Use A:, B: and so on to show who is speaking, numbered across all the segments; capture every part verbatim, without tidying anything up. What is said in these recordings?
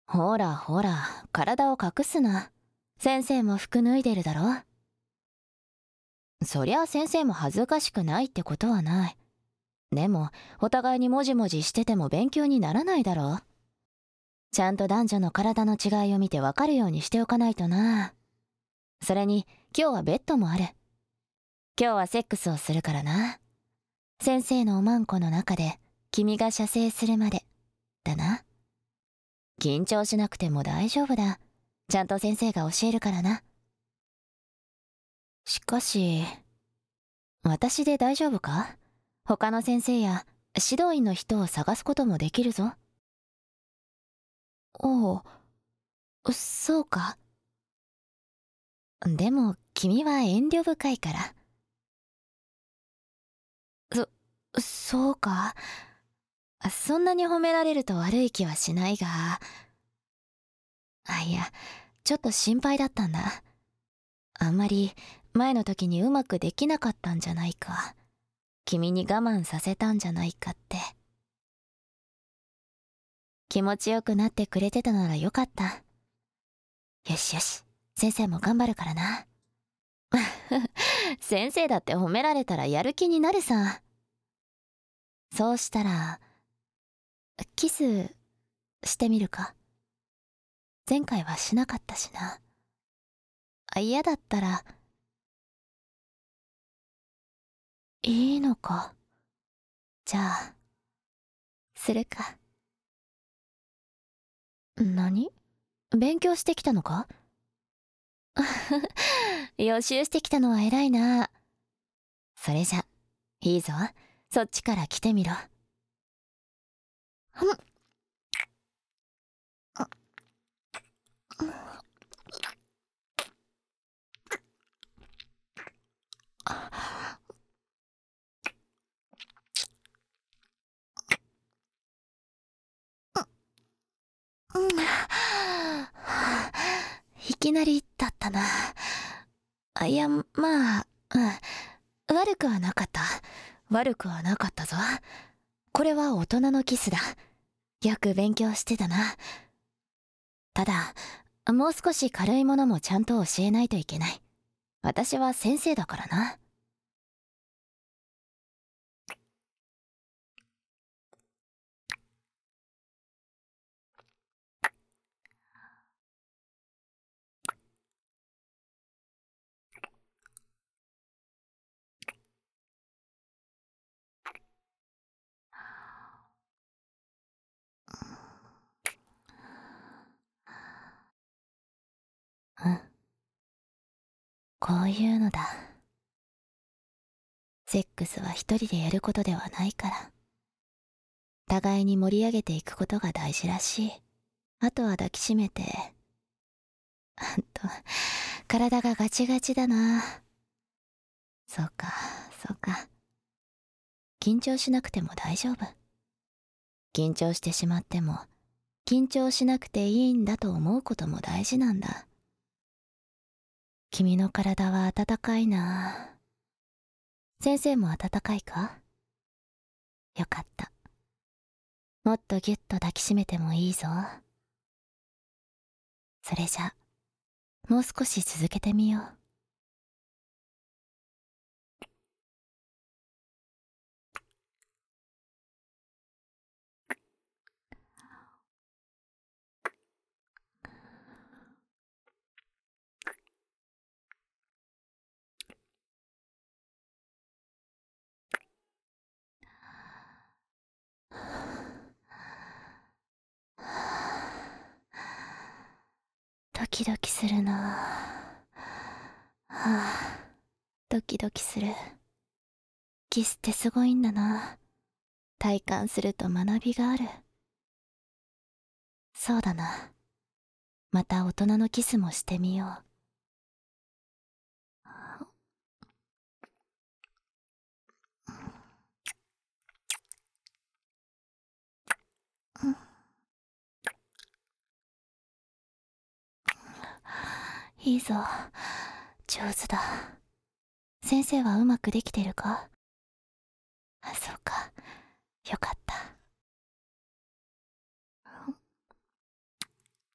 A: ほらほら、体を隠すな。先生も服脱いでるだろ。そりゃ先生も恥ずかしくないってことはない。でも、お互いにもじもじしてても勉強にならないだろ。ちゃんと男女の体の違いを見てわかるようにしておかないとな。それに、今日はベッドもある。今日はセックスをするからな。先生のおまんこの中で、君が射精するまで、だな。緊張しなくても大丈夫だ。ちゃんと先生が教えるからな。しかし、私で大丈夫か？他の先生や指導員の人を探すこともできるぞ。おう、そうか。でも君は遠慮深いから。そ、そうか。そんなに褒められると悪い気はしないが。あ、いや、ちょっと心配だったんだ。あんまり前の時にうまくできなかったんじゃないか。君に我慢させたんじゃないかって。気持ちよくなってくれてたならよかった。よしよし、先生も頑張るからな。先生だって褒められたらやる気になるさ。そうしたら、キスしてみるか。前回はしなかったしな。嫌だったら、いいのか。じゃあ、するか。何？勉強してきたのか？予習してきたのは偉いな。それじゃ、いいぞ。そっちから来てみろ。ふん。いきなりだったな。いや、まあ、うん。悪くはなかった。悪くはなかったぞ。これは大人のキスだ。よく勉強してたな。ただ、もう少し軽いものもちゃんと教えないといけない。私は先生だからな。うん。こういうのだ。セックスは一人でやることではないから。互いに盛り上げていくことが大事らしい。あとは抱きしめて。あんと、体がガチガチだな。そうか、そうか。緊張しなくても大丈夫。緊張してしまっても、緊張しなくていいんだと思うことも大事なんだ。君の体は温かいな。先生も温かいか？よかった。もっとぎゅっと抱きしめてもいいぞ。それじゃ、もう少し続けてみよう。ドキドキするな。はあ、ドキドキする。キスってすごいんだな。体感すると学びがある。そうだな。また大人のキスもしてみよう。いいぞ。上手だ。先生はうまくできてるか？あ、そうか。よかった。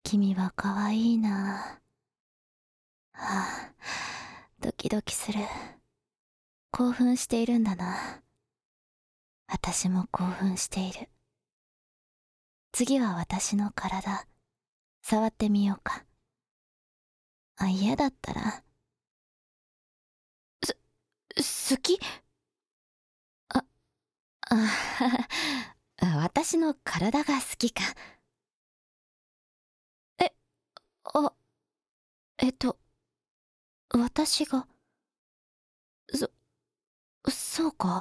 A: 君はかわいいな。はあ、ドキドキする。興奮しているんだな。私も興奮している。次は私の体、触ってみようか。あ、嫌だったら。す、好き？あ、あ、私の体が好きか。え、あ、えっと、私が、そ、そうか。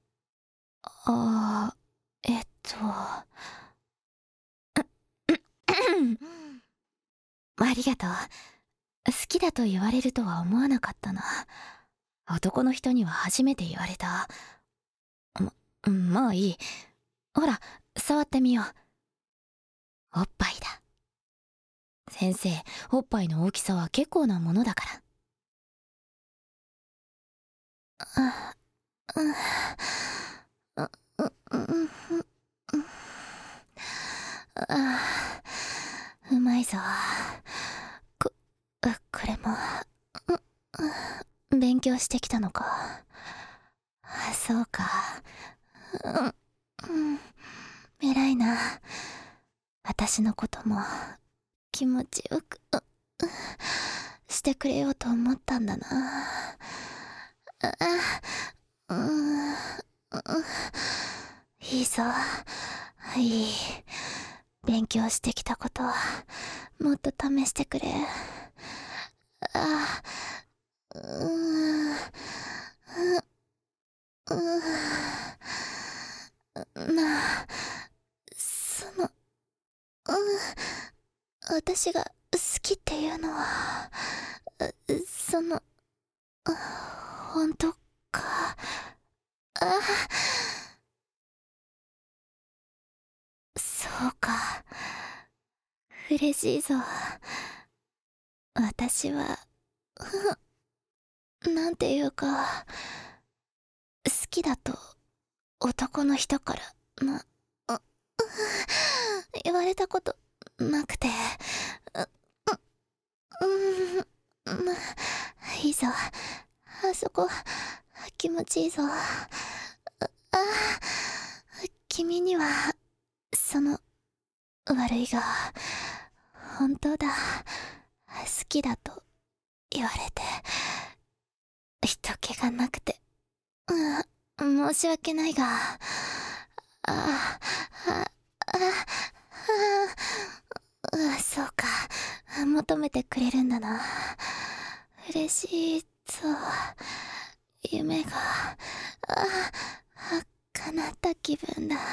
A: あー、えっと、ありがとう。好きだと言われるとは思わなかったな。男の人には初めて言われた。ま、まあいい。ほら、触ってみよう。おっぱいだ。先生、おっぱいの大きさは結構なものだから。あ、うん、う、う、う、あ、うまいぞ。こ、これも、勉強してきたのか。そうか。うん、うん、偉いな。私のことも気持ちよくしてくれようと思ったんだな。うん、いいぞ。いい。勉強してきたこともっと試してくれ。あ、うーん、うなあ、その、うん、私が好きっていうのは、その、本当か。あ、そうか。嬉しいぞ。私は、なんていうか、好きだと男の人からな、う言われたことなくて、う、うん、いいぞ。あそこ、気持ちいいぞ。あ、君には、その、悪いが、本当だ。好きだと言われて、人気がなくて、うん、申し訳ないが、あ、あ、あ、あ、そうか。求めてくれるんだな。嬉しいぞ。夢が、あ、叶った気分だ。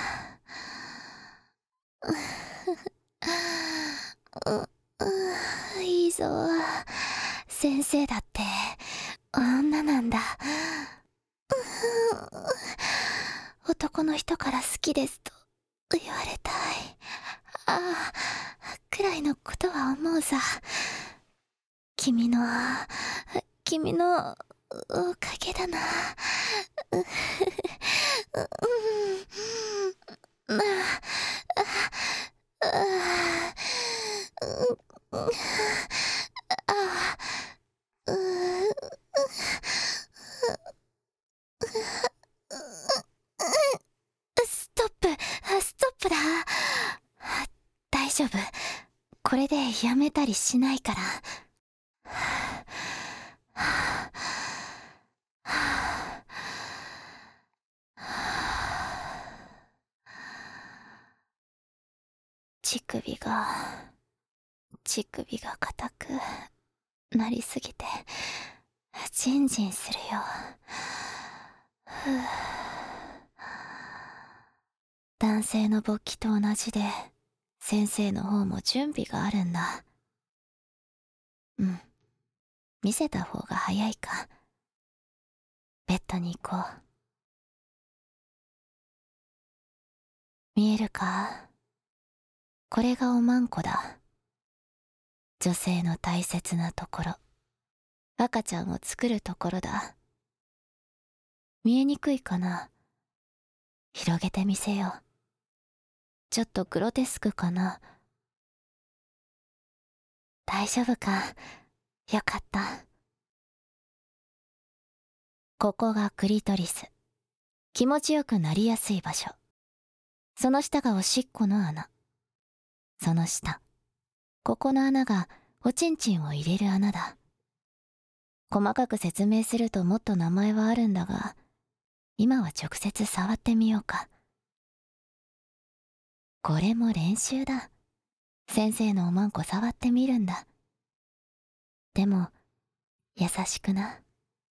A: う、う、いいぞ。先生だって女なんだ。男の人から好きですと言われたい。ああ、くらいのことは思うさ。君の、君のおかげだな。う、う、うん、ああ、ああ、あ、う、ストップ、ストップだ。大丈夫。これでやめたりしないから。乳首が、乳首が硬くなりすぎて、ジンジンするよ。ふう、男性の勃起と同じで、先生の方も準備があるんだ。うん。見せた方が早いか。ベッドに行こう。見えるか？これがおまんこだ。女性の大切なところ。赤ちゃんを作るところだ。見えにくいかな？広げてみせよう。ちょっとグロテスクかな？ 大丈夫か。よかった。ここがクリトリス。気持ちよくなりやすい場所。その下がおしっこの穴。その下。ここの穴がおちんちんを入れる穴だ。細かく説明するともっと名前はあるんだが、今は直接触ってみようか。これも練習だ。先生のおまんこ触ってみるんだ。でも、優しくな。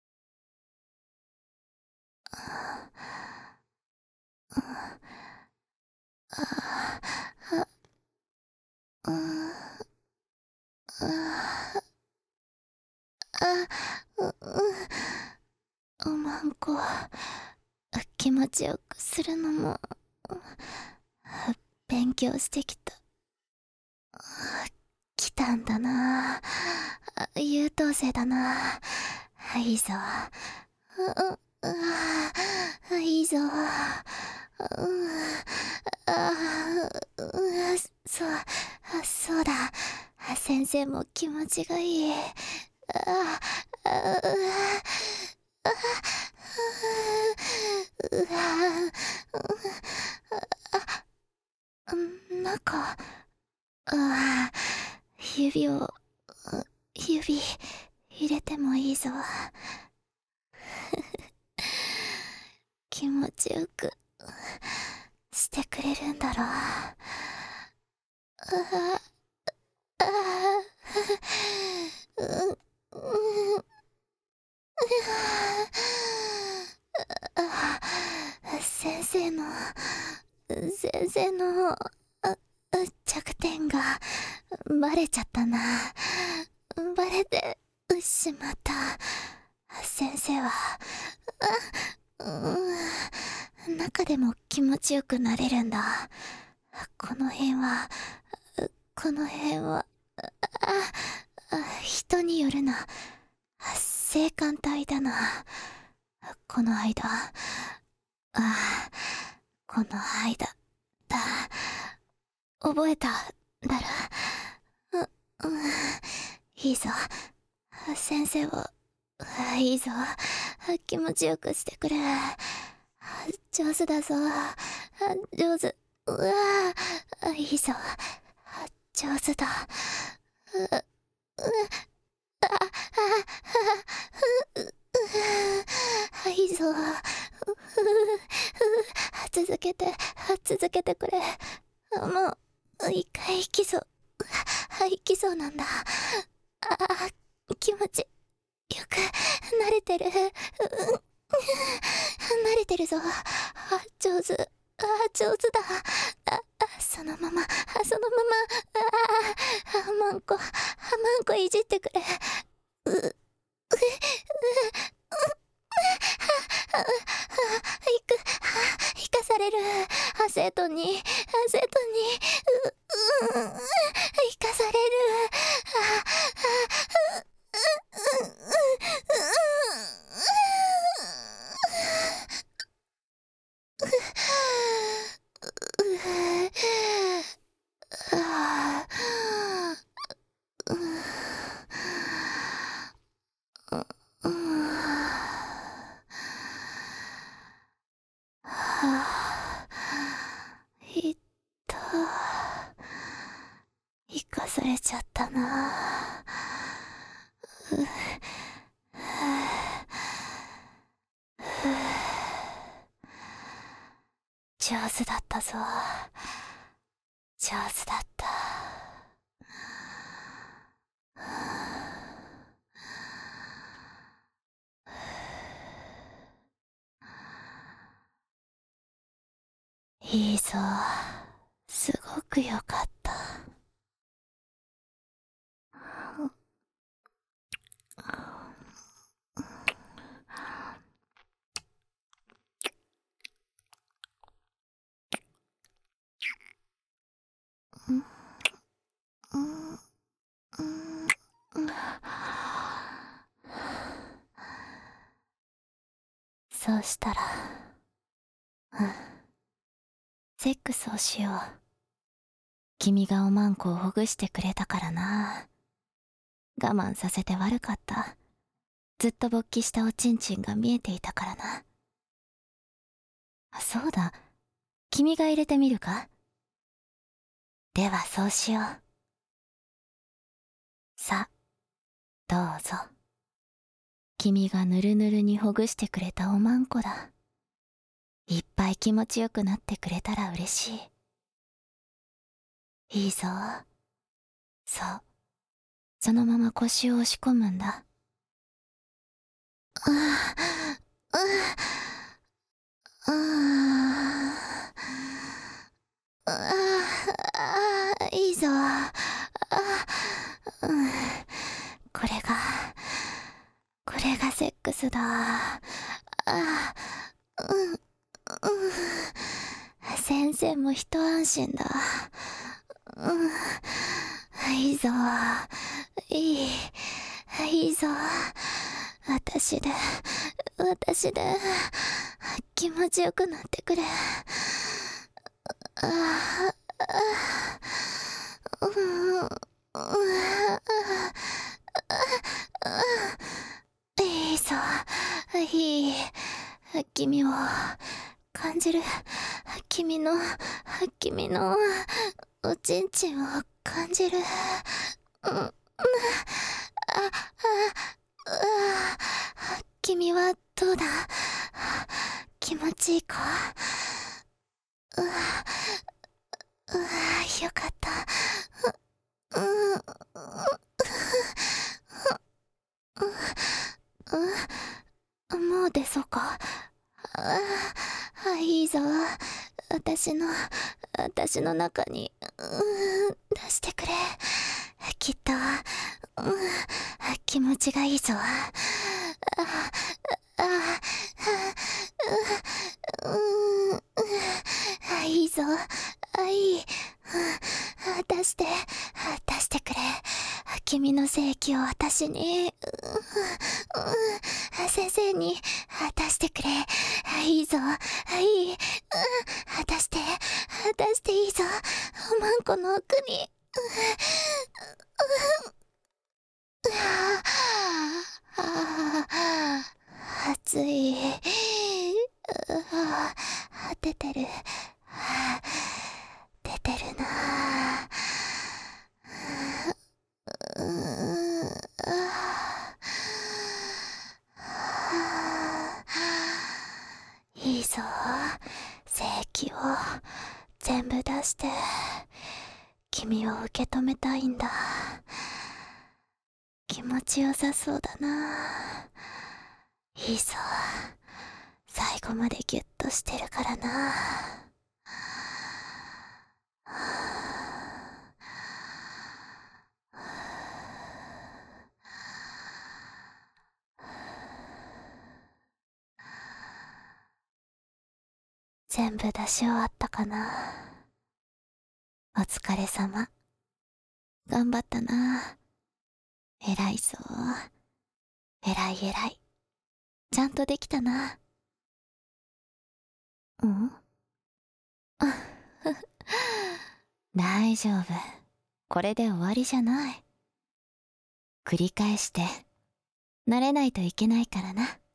A: おまんこ気持ちよくするのも勉強してきた来たんだな。優等生だな。いいぞ。いいぞ。そう、そうだ。先生も気持ちがいい。なんか、あ指を、指入れてもいいぞ。気持ちよくしてくれるんだろう。先生の先生の弱点がバレちゃったな。バレてしまった。先生は中でも気持ちよくなれるんだ。この辺はこの辺は人によるな。性感帯だな。この間あこの間だ。覚えただろ。う、うん、いいぞ。先生は、いいぞ。気持ちよくしてくれ。上手だぞ。上手。うわいいぞ。上手だ。いいぞ。続けて、続けてくれ。もう、一回息そう。息そうなんだ。ああ、気持ち、よく、慣れてる。慣れてるぞ。あ、上手。あ、上手だ。あ、そのまま、そのまま。あ、マンコ、マンコいじってくれ。う、う、う、いく、生かされる。生徒に、生徒に、う、う、生かされる。いった生かされちゃったな。上手だったぞ。上手だった。いいぞ。すごくよかった。そうしたら、うん、セックスをしよう。君がおまんこをほぐしてくれたからな。 我慢させて悪かった。ずっと勃起したおちんちんが見えていたからな。あ、そうだ。君が入れてみるか？ではそうしよう。さ、どうぞ。君がぬるぬるにほぐしてくれたおまんこだ。いっぱい気持ちよくなってくれたら嬉しい。いいぞ。そう。そのまま腰を押し込むんだ。ああ、ああ、ああ、いいぞ。ああ、うん、これが、これがセックスだ。ああ、うん、うん。先生も一安心だ。うん、いいぞ。いい、いいぞ。私で、私で、気持ちよくなってくれ。ああ、うん、うん、いいぞ、いい。君を感じる。君の、君のおちんちんを感じる。うん、あ、あ、あ、君はどうだ？気持ちいいか？うわ、うわ、よかった。う、うん、うん、もう出そうか？ああ、いいぞ。私の、私の中に、うん、出してくれ。きっと、うん、気持ちがいいぞ。ああ、ああ、うん、あ、いいぞ。あ、いい。出して、出してくれ。君の精液を私に、うん、先生に出してくれ。いいぞ。いい。出して、出していいぞ。おまんこの奥に。暑い。出てる。出てるな。いいぞ。精液を全部出して君を受け止めたいんだ。気持ちよさそうだな。いいぞ。最後までギュッとしてるからな。全部出し終わったかな。お疲れ様。頑張ったな。偉いぞ。偉い偉い。ちゃんとできたな。うん？大丈夫。これで終わりじゃない。繰り返して慣れないといけないからな。